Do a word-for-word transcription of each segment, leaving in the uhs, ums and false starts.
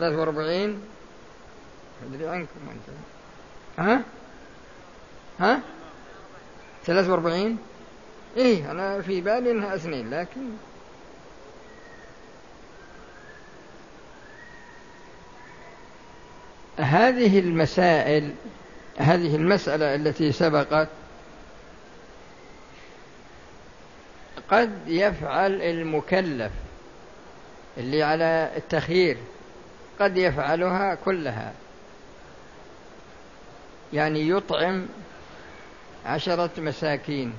ثلاث وأربعين أدري عنكم أنت. ها ها ثلاث وأربعين إيه أنا في بالي إنها اثنين، لكن هذه المسائل هذه المسألة التي سبقت قد يفعل المكلف اللي على التخيير قد يفعلها كلها، يعني يطعم عشرة مساكين،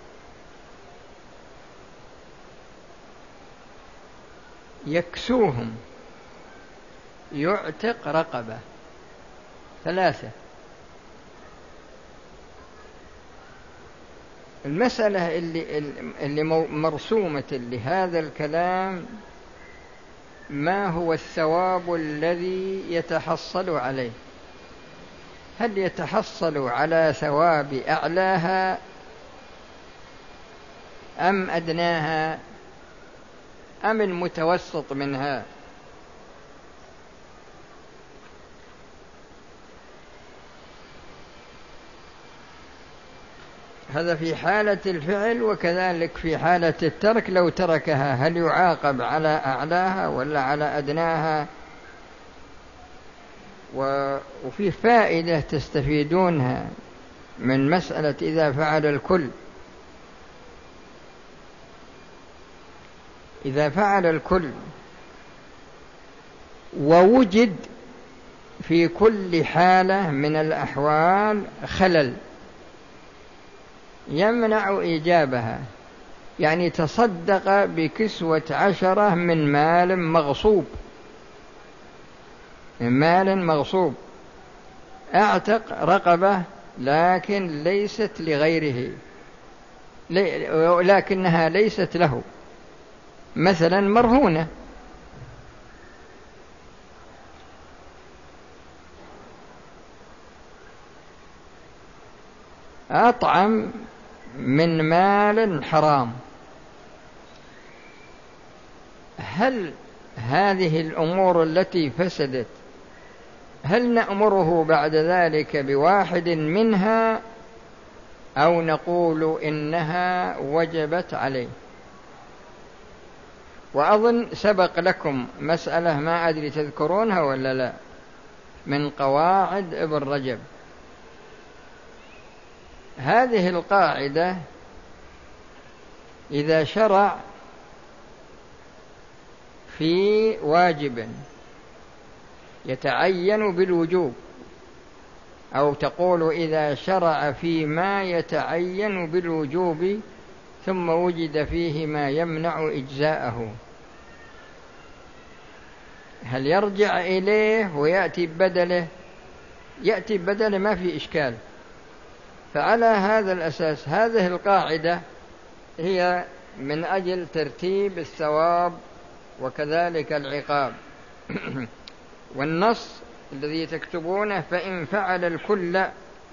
يكسوهم، يعتق رقبة، ثلاثة. المسألة اللي, اللي مرسومة لهذا الكلام ما هو الثواب الذي يتحصل عليه؟ هل يتحصل على ثواب أعلاها أم أدناها أم المتوسط منها؟ هذا في حالة الفعل، وكذلك في حالة الترك لو تركها هل يعاقب على أعلاها ولا على أدناها؟ وفي فائدة تستفيدونها من مسألة إذا فعل الكل. إذا فعل الكل ووجد في كل حالة من الأحوال خلل يمنع إيجابها، يعني تصدق بكسوة عشرة من مال مغصوب، من مال مغصوب، اعتق رقبة لكن ليست لغيره، لكنها ليست له، مثلا مرهونة، أطعم من مال حرام. هل هذه الأمور التي فسدت هل نأمره بعد ذلك بواحد منها أو نقول إنها وجبت عليه؟ وأظن سبق لكم مسألة ما أدري تذكرونها ولا لا، من قواعد ابن رجب. هذه القاعدة إذا شرع في واجب يتعين بالوجوب، أو تقول إذا شرع في ما يتعين بالوجوب ثم وجد فيه ما يمنع إجزاءه، هل يرجع إليه ويأتي بدله؟ يأتي بدله ما في إشكال. فعلى هذا الأساس هذه القاعدة هي من أجل ترتيب الثواب وكذلك العقاب. والنص الذي تكتبونه فإن فعل الكل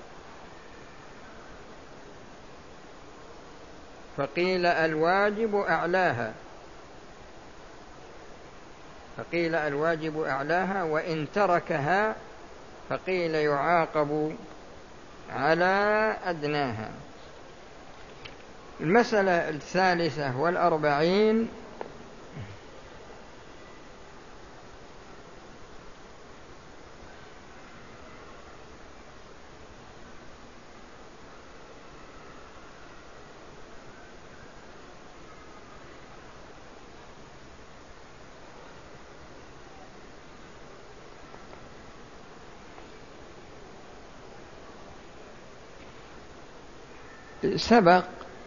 فقيل الواجب أعلاها، فقيل الواجب أعلاها، وإن تركها فقيل يعاقب على أدناها. المسألة الثالثة والأربعين سبق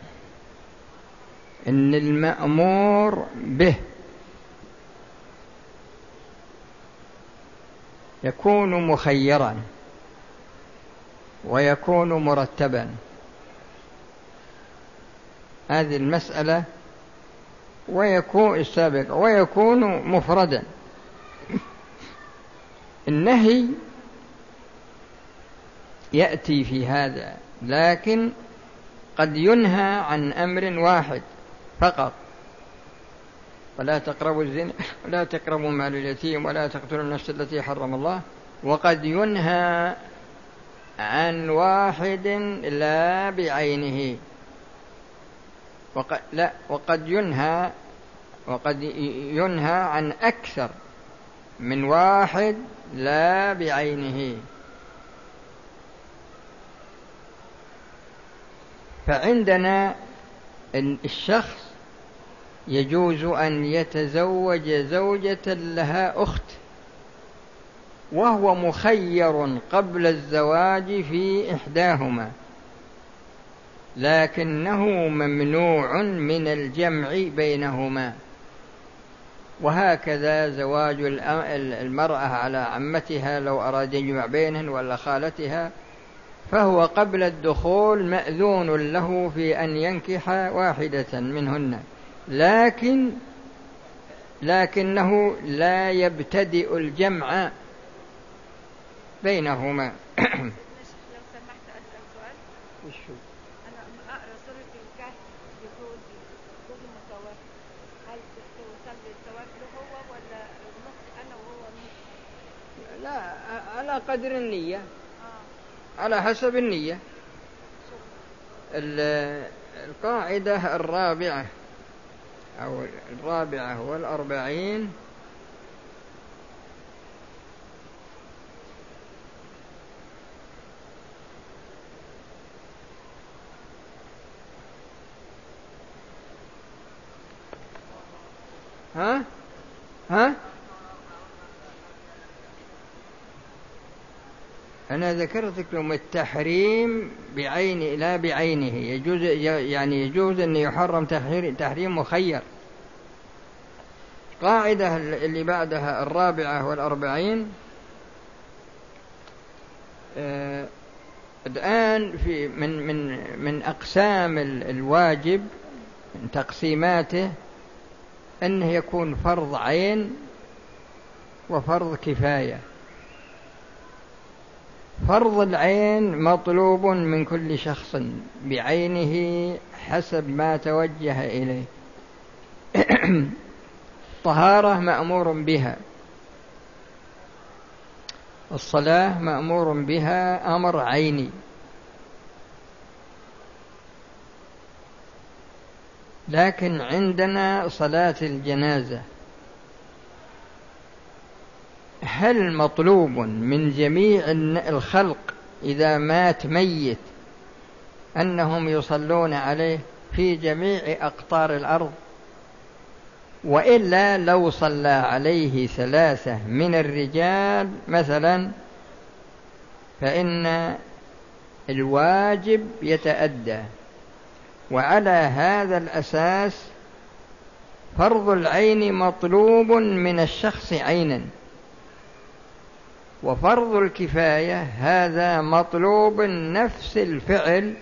أن المأمور به يكون مخيرا ويكون مرتبا، هذه المسألة، ويكون السابق ويكون مفردا. النهي يأتي في هذا، لكن قد ينهى عن أمر واحد فقط، ولا تقربوا الزنا ولا تقربوا مال اليتيم ولا تقتلوا النفس التي حرم الله. وقد ينهى عن واحد لا بعينه، وقد لا وقد ينهى وقد ينهى عن أكثر من واحد لا بعينه. فعندنا الشخص يجوز أن يتزوج زوجة لها أخت وهو مخير قبل الزواج في إحداهما، لكنه ممنوع من الجمع بينهما. وهكذا زواج المرأة على عمتها لو أراد يجمع بينهن ولا خالتها، فهو قبل الدخول مأذون له في أن ينكح واحدة منهن، لكن لكنه لا يبتدئ الجمع بينهما. لو سمحت أسأل سؤال. وشو؟ أنا أقرأ سورة الكهف لجوزي، جوزي متوفى، هل توصل للزواج له هو ولا نص أنا وهو نص؟ لا، على قدر النية. آه. على حسب النية. القاعدة الرابعة أو الرابعة والأربعين ها ها أنا ذكرت لكم التحريم بعين لا بعينه، يجوز يعني يجوز أن يحرم تحريم مخير. قاعدة اللي بعدها الرابعة والأربعين. آه الآن في من من من أقسام الواجب من تقسيماته أنه يكون فرض عين وفرض كفاية. فرض العين مطلوب من كل شخص بعينه حسب ما توجه إليه. الطهارة مأمور بها، الصلاة مأمور بها أمر عيني، لكن عندنا صلاة الجنازة هل مطلوب من جميع الخلق إذا مات ميت أنهم يصلون عليه في جميع أقطار الأرض؟ وإلا لو صلى عليه ثلاثة من الرجال مثلا فإن الواجب يتأدى. وعلى هذا الأساس فرض العين مطلوب من الشخص عينا، وفرض الكفاية هذا مطلوب نفس الفعل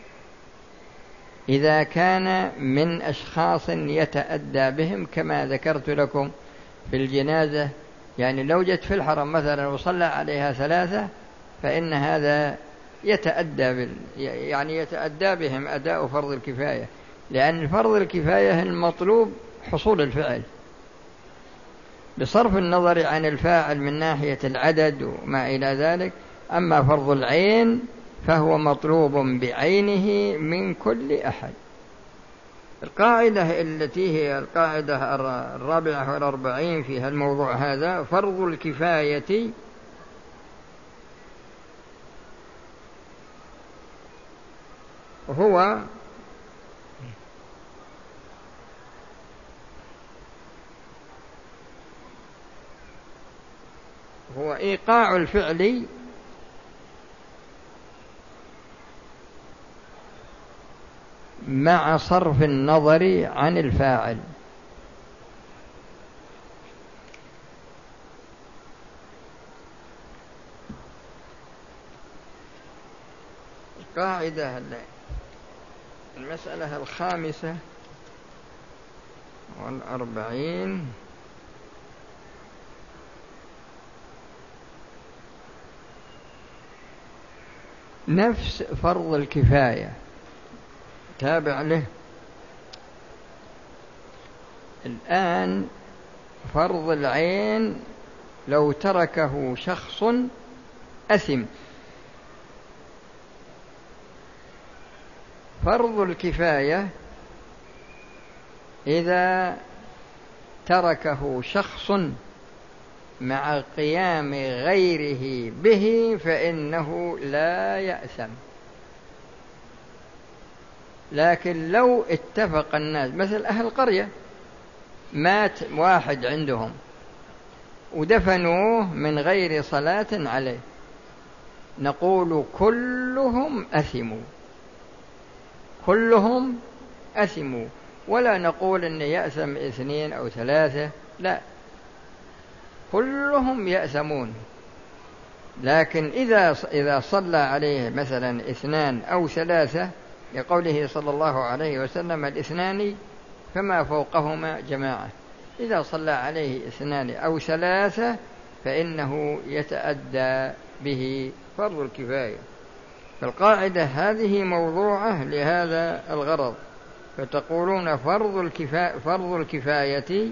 إذا كان من أشخاص يتأدى بهم، كما ذكرت لكم في الجنازة. يعني لو جت في الحرم مثلا وصلى عليها ثلاثة فإن هذا يتأدى بال يعني يتأدى بهم أداء فرض الكفاية، لأن فرض الكفاية المطلوب حصول الفعل بصرف النظر عن الفاعل من ناحية العدد وما إلى ذلك. أما فرض العين فهو مطلوب بعينه من كل أحد. القاعدة التي هي القاعدة الرابعة والأربعين في الموضوع هذا، فرض الكفاية هو هو إيقاع الفعل مع صرف النظر عن الفاعل. القاعدة المسألة الخامسة والأربعين نفس فرض الكفاية تابع له. الآن فرض العين لو تركه شخص أثم، فرض الكفاية إذا تركه شخص مع قيام غيره به فإنه لا يأثم. لكن لو اتفق الناس، مثل أهل قرية مات واحد عندهم ودفنوه من غير صلاة عليه، نقول كلهم أثموا، كلهم أثموا، ولا نقول أن يأثم اثنين أو ثلاثة، لا، كلهم يأثمون. لكن إذا إذا صلى عليه مثلا اثنان أو ثلاثة، لقوله صلى الله عليه وسلم الاثنان فما فوقهما جماعة، إذا صلى عليه اثنان أو ثلاثة فإنه يتأدى به فرض الكفاية. فالقاعدة هذه موضوعة لهذا الغرض، فتقولون فرض الكفاية, فرض الكفاية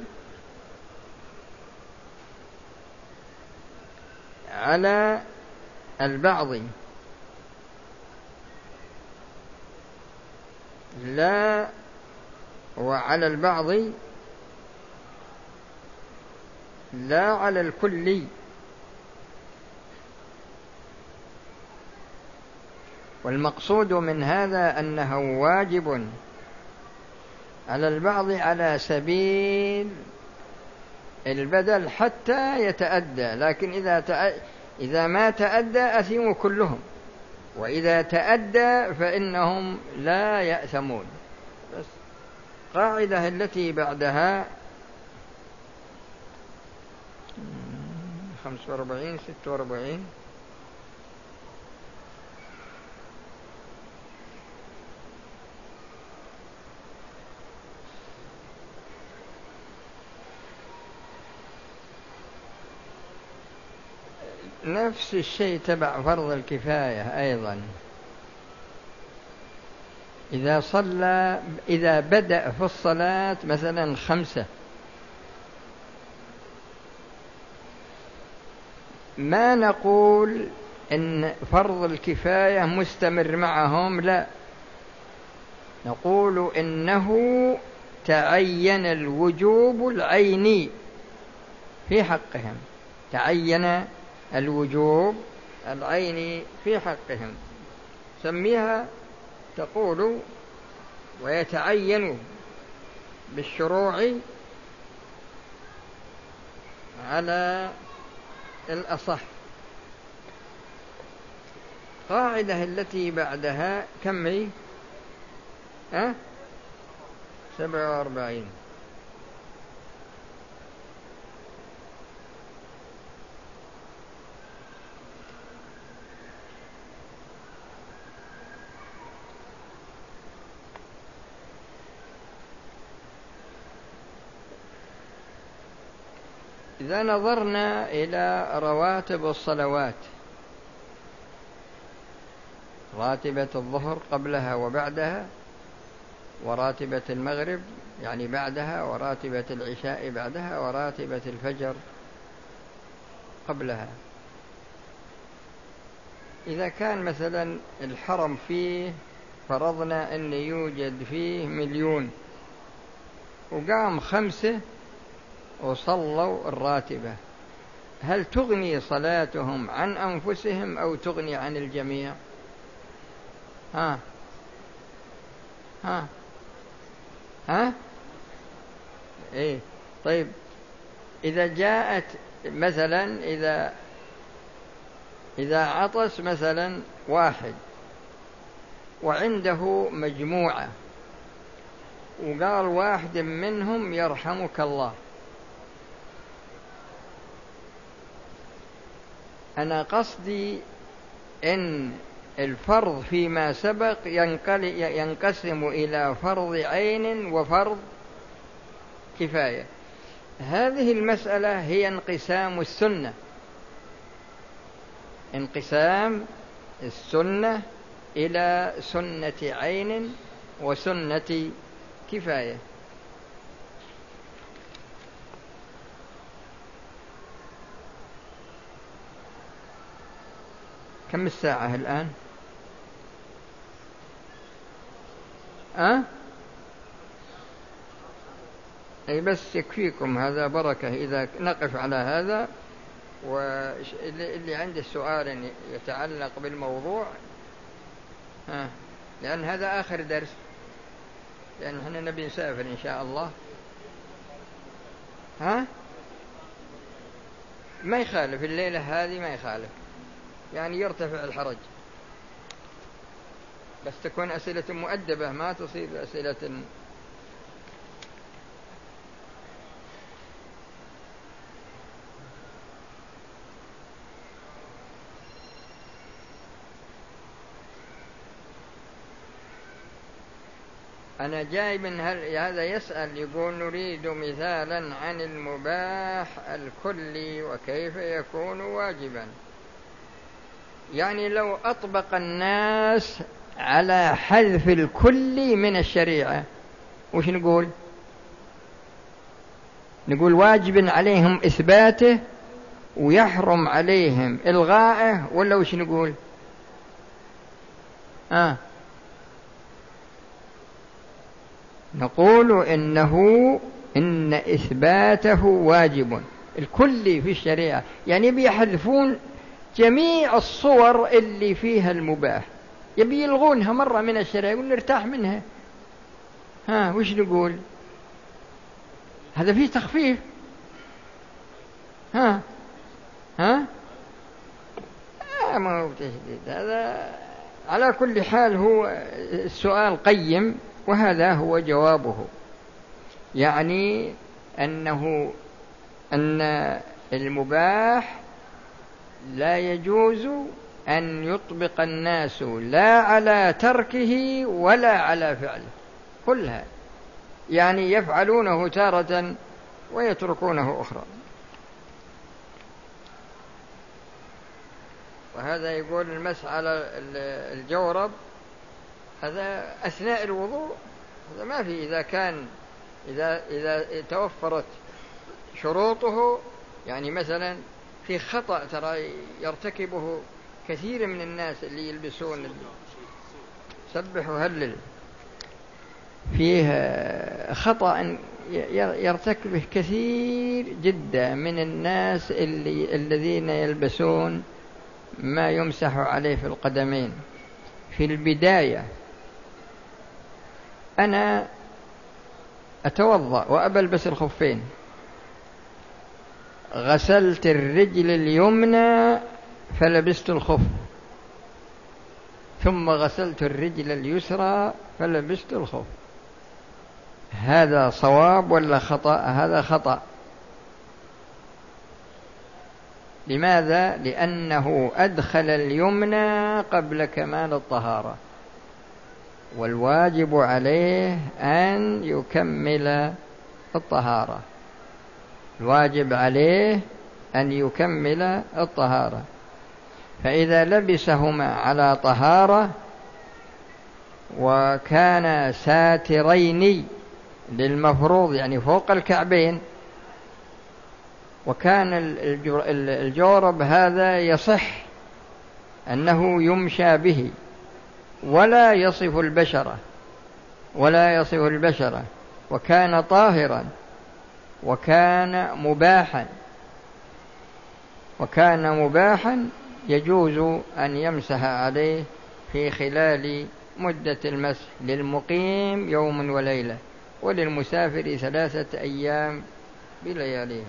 على البعض لا، وعلى البعض لا على الكل. والمقصود من هذا أنه واجب على البعض على سبيل البدل حتى يتأدى، لكن إذا تأ... إذا ما تأدى أثموا كلهم، وإذا تأدى فإنهم لا يأثمون. بس قاعدة التي بعدها خمسة وأربعين ستة وأربعين نفس الشيء تبع فرض الكفاية أيضا. إذا صلى إذا بدأ في الصلاة مثلا خمسة، ما نقول إن فرض الكفاية مستمر معهم، لا، نقول إنه تعين الوجوب العيني في حقهم، تعين الوجوب العيني في حقهم. سميها تقول ويتعين بالشروع على الأصح. قاعدة التي بعدها كم هي؟ أه؟ سبعة وأربعين. إذا نظرنا إلى رواتب الصلوات، راتبة الظهر قبلها وبعدها، وراتبة المغرب يعني بعدها، وراتبة العشاء بعدها، وراتبة الفجر قبلها. إذا كان مثلا الحرم فيه فرضنا أن يوجد فيه مليون، وقام خمسة وصلوا الراتبة، هل تغني صلاتهم عن أنفسهم أو تغني عن الجميع؟ ها ها ها إيه؟ طيب إذا جاءت مثلا إذا إذا عطس مثلا واحد وعنده مجموعة وقال واحد منهم يرحمك الله، أنا قصدي إن الفرض فيما سبق ينقسم إلى فرض عين وفرض كفاية. هذه المسألة هي انقسام السنة، انقسام السنة إلى سنة عين وسنة كفاية. كم الساعة الآن؟ أه؟ أي بس يكفيكم هذا بركة إذا نقف على هذا. واللي عنده سؤال يتعلق بالموضوع ها، لأن هذا آخر درس، لأن احنا نبي نسافر إن شاء الله. ها ما يخالف الليلة هذه، ما يخالف يعني يرتفع الحرج، بس تكون أسئلة مؤدبة ما تصير أسئلة. أنا جاي من هذا يسأل يقول نريد مثالا عن المباح الكلي وكيف يكون واجبا. يعني لو أطبق الناس على حذف الكلي من الشريعة وش نقول؟ نقول واجب عليهم إثباته ويحرم عليهم إلغائه، ولا وش نقول؟ آه نقول إنه إن إثباته واجب الكلي في الشريعة، يعني بيحذفون جميع الصور اللي فيها المباح، يبي يلغونها مرة من الشريعة يقول نرتاح منها. ها وش نقول؟ هذا فيه تخفيف. ها ها آه ما هو تشديد هذا. على كل حال هو السؤال قيم، وهذا هو جوابه، يعني أنه أن المباح لا يجوز أن يطبق الناس لا على تركه ولا على فعله كلها، يعني يفعلونه تارة ويتركونه أخرى. وهذا يقول المسح على الجورب هذا أثناء الوضوء، هذا ما في. إذا كان إذا إذا توفرت شروطه، يعني مثلا في خطأ ترى يرتكبه كثير من الناس اللي يلبسون سبح وهلل، فيه خطأ يرتكبه كثير جدا من الناس اللي الذين يلبسون ما يمسح عليه في القدمين. في البداية أنا أتوضأ وأبى ألبس الخفين، غسلت الرجل اليمنى فلبست الخف، ثم غسلت الرجل اليسرى فلبست الخف. هذا صواب ولا خطأ؟ هذا خطأ. لماذا؟ لأنه أدخل اليمنى قبل كمال الطهارة، والواجب عليه أن يكمل الطهارة، الواجب عليه أن يكمل الطهارة. فإذا لبسهما على طهارة وكان ساترين للمفروض يعني فوق الكعبين، وكان الجورب هذا يصح أنه يمشى به ولا يصف البشرة ولا يصف البشرة وكان طاهرا وكان مباحا وكان مباحا يجوز أن يمسح عليه في خلال مدة المسح، للمقيم يوم وليلة، وللمسافر ثلاثة أيام بلياليها.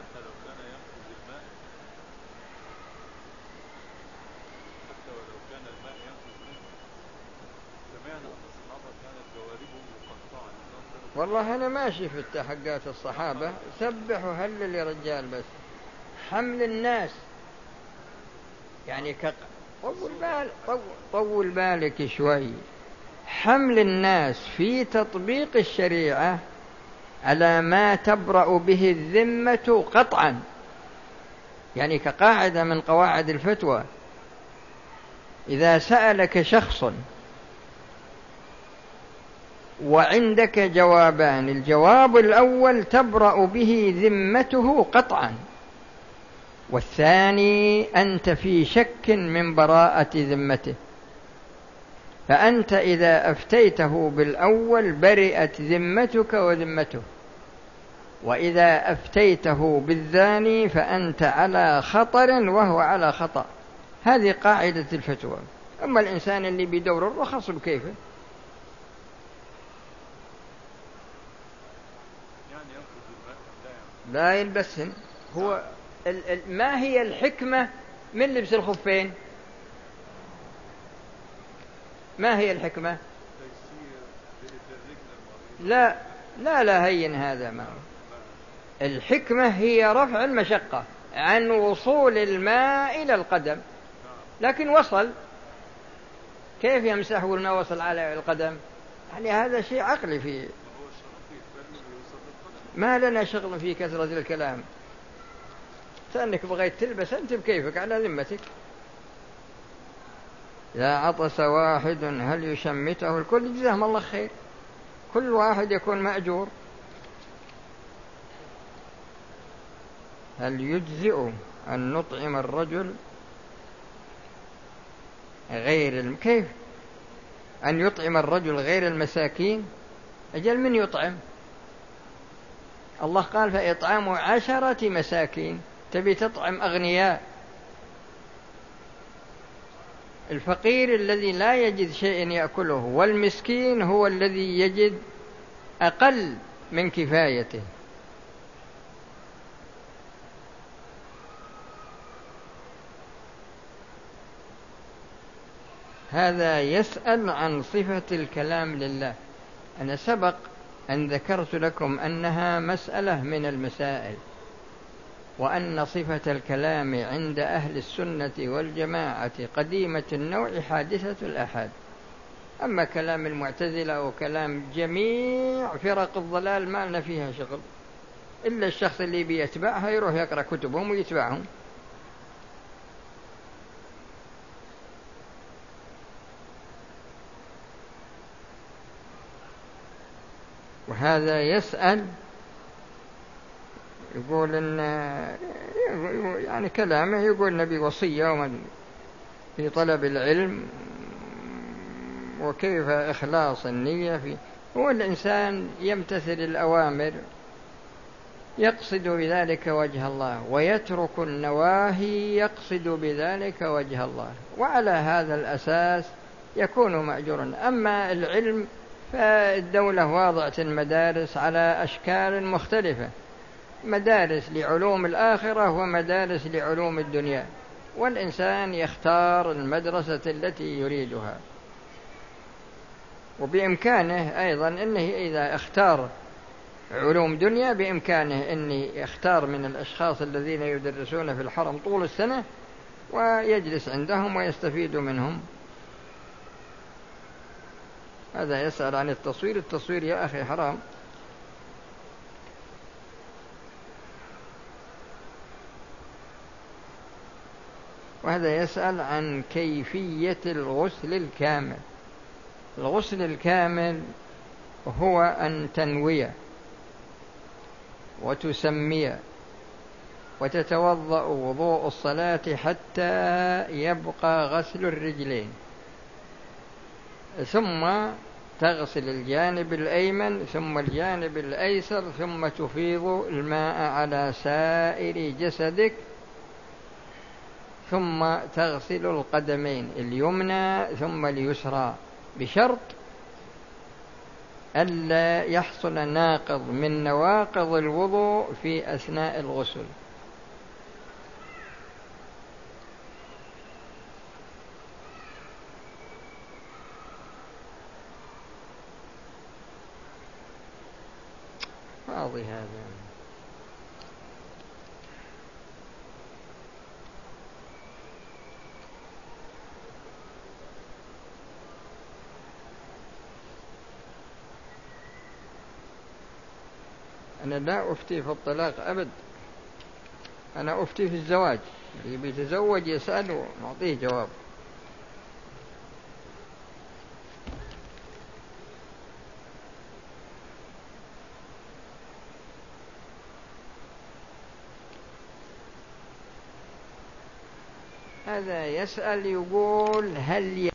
والله أنا ما شفت حقات الصحابة سبحوا هلل يا رجال، بس حمل الناس يعني كق... طول, بال... طول... طول بالك شوي. حمل الناس في تطبيق الشريعة على ما تبرأ به الذمة قطعا، يعني كقاعدة من قواعد الفتوى، إذا سألك شخص وعندك جوابان، الجواب الأول تبرأ به ذمته قطعا، والثاني أنت في شك من براءة ذمته، فأنت إذا أفتيته بالأول برئت ذمتك وذمته، وإذا أفتيته بالثاني فأنت على خطر وهو على خطأ. هذه قاعدة الفتوى. أما الإنسان اللي بيدور الرخص بكيفه، لا يلبسهن. هو ال ال ما هي الحكمة من لبس الخفين؟ ما هي الحكمة؟ لا لا لا هين هذا ما الحكمة هي رفع المشقة عن وصول الماء إلى القدم، لكن وصل، كيف يمسحه الماء وصل على القدم؟ يعني هذا شيء عقلي فيه، ما لنا شغل في كثرة الكلام. فأنك بغيت تلبس أنت بكيفك على ذمتك. إذا عطس واحد هل يشمته الكل؟ جزاهم الله خير، كل واحد يكون مأجور. هل يجزئ أن نطعم الرجل غير الم... كيف أن يطعم الرجل غير المساكين؟ أجل من يطعم؟ الله قال فإطعام عشرة مساكين، تبي تطعم أغنياء؟ الفقير الذي لا يجد شيء يأكله، والمسكين هو الذي يجد أقل من كفايته. هذا يسأل عن صفة الكلام لله. أنا سبق أن ذكرت لكم أنها مسألة من المسائل، وأن صفة الكلام عند أهل السنة والجماعة قديمة النوع حادثة الآحاد. أما كلام المعتزلة وكلام جميع فرق الضلال ما لنا فيها شغل، إلا الشخص اللي بيتبعها يروح يقرأ كتبهم ويتبعهم. وهذا يسأل يقول إن يعني كلامه يقول نبي وصية ومن في طلب العلم وكيف إخلاص النية فيه. هو الإنسان يمتثل الأوامر يقصد بذلك وجه الله، ويترك النواهي يقصد بذلك وجه الله، وعلى هذا الأساس يكون مأجورا. أما العلم فالدولة واضعة المدارس على أشكال مختلفة، مدارس لعلوم الآخرة ومدارس لعلوم الدنيا، والإنسان يختار المدرسة التي يريدها. وبإمكانه أيضا أنه إذا اختار علوم دنيا بإمكانه أن يختار من الأشخاص الذين يدرسون في الحرم طول السنة ويجلس عندهم ويستفيد منهم. هذا يسأل عن التصوير. التصوير يا أخي حرام. وهذا يسأل عن كيفية الغسل الكامل. الغسل الكامل هو أن تنوي وتسمي وتتوضأ وضوء الصلاة حتى يبقى غسل الرجلين، ثم تغسل الجانب الأيمن ثم الجانب الأيسر، ثم تفيض الماء على سائر جسدك، ثم تغسل القدمين اليمنى ثم اليسرى، بشرط ألا يحصل ناقض من نواقض الوضوء في أثناء الغسل. واضح هذا. أنا لا أفتي في الطلاق أبد، أنا أفتي في الزواج. اللي بيتزوج يسأل ونعطيه جواب. هذا يسأل يقول هل